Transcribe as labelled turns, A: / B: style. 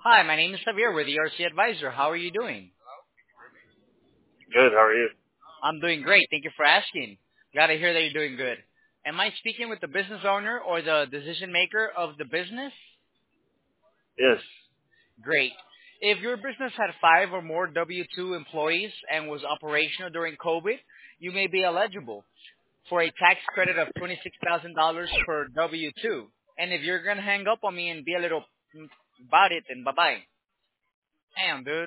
A: Hi, my name is Javier with ERC Advisor. How are you doing?
B: Good. How are you?
A: I'm doing great. Thank you for asking. Glad to hear that you're doing good. Am I speaking with the business owner or the decision maker of the business?
B: Yes.
A: Great. If your business had five or more W-2 employees and was operational during COVID, you may be eligible for a tax credit of $26,000 per W-2. And if you're going to hang up on me and be a little about it, then bye-bye. Damn, dude.